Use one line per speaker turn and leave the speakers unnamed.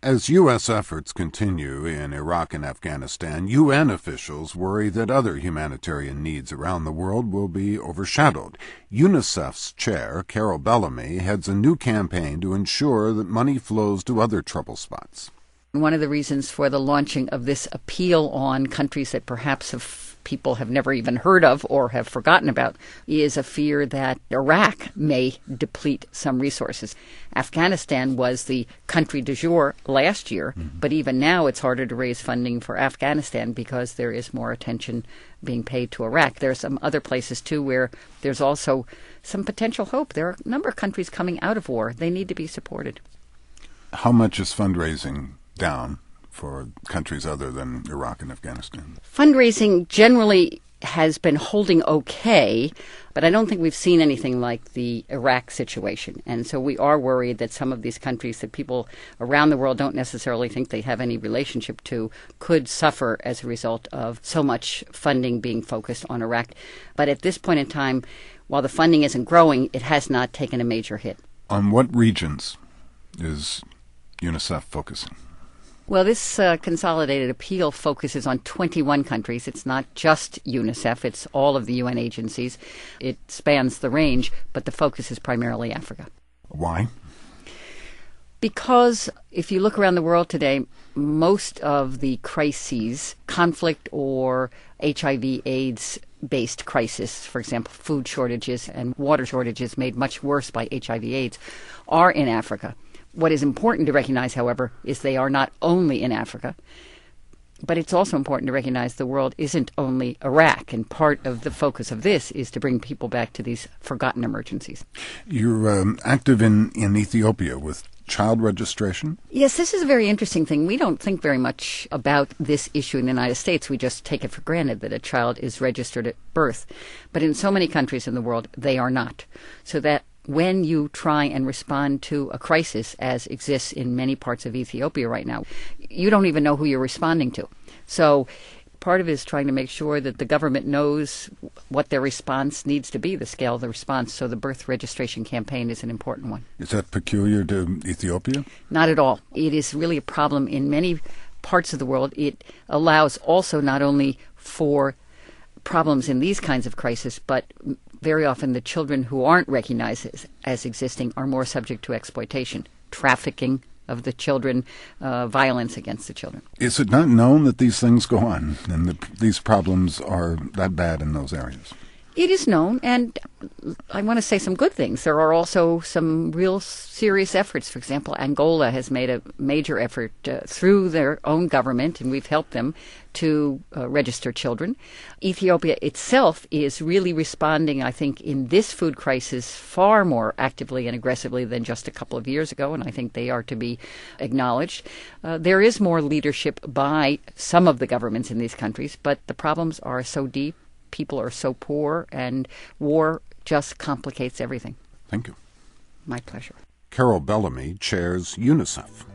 As U.S. efforts continue in Iraq and Afghanistan, UN officials worry that other humanitarian needs around the world will be overshadowed. UNICEF's chair, Carol Bellamy, heads a new campaign to ensure that money flows to other trouble spots.
One of the reasons for the launching of this appeal on countries that perhaps people have never even heard of or have forgotten about is a fear that Iraq may deplete some resources. Afghanistan was the country du jour last year, but even now it's harder to raise funding for Afghanistan because there is more attention being paid to Iraq. There are some other places, too, where there's also some potential hope. There are a number of countries coming out of war. They need to be supported.
How much is fundraising down for countries other than Iraq and Afghanistan?
Fundraising generally has been holding okay, but I don't think we've seen anything like the Iraq situation. And so we are worried that some of these countries that people around the world don't necessarily think they have any relationship to could suffer as a result of so much funding being focused on Iraq. But at this point in time, while the funding isn't growing, it has not taken a major hit.
On what regions is UNICEF focusing?
Well, this consolidated appeal focuses on 21 countries. It's not just UNICEF. It's all of the UN agencies. It spans the range, but the focus is primarily Africa.
Why?
Because if you look around the world today, most of the crises, conflict or HIV/AIDS-based crisis, for example, food shortages and water shortages made much worse by HIV/AIDS, are in Africa. What is important to recognize, however, is they are not only in Africa, but it's also important to recognize the world isn't only Iraq, and part of the focus of this is to bring people back to these forgotten emergencies.
You're active in Ethiopia with child registration?
Yes, this is a very interesting thing. We don't think very much about this issue in the United States. We just take it for granted that a child is registered at birth. But in so many countries in the world, they are not. So that when you try and respond to a crisis, as exists in many parts of Ethiopia right now, you don't even know who you're responding to. So part of it is trying to make sure that the government knows what their response needs to be, the scale of the response. So the birth registration campaign is an important one.
Is that peculiar to Ethiopia?
Not at all. It is really a problem in many parts of the world. It allows also not only for problems in these kinds of crises, but very often the children who aren't recognized as existing are more subject to exploitation, trafficking of the children, violence against the children.
Is it not known that these things go on and that these problems are that bad in those areas?
It is known, and I want to say some good things. There are also some real serious efforts. For example, Angola has made a major effort through their own government, and we've helped them to register children. Ethiopia itself is really responding, I think, in this food crisis far more actively and aggressively than just a couple of years ago, and I think they are to be acknowledged. There is more leadership by some of the governments in these countries, but the problems are so deep. People are so poor, and war just complicates everything.
Thank you.
My pleasure.
Carol Bellamy chairs UNICEF.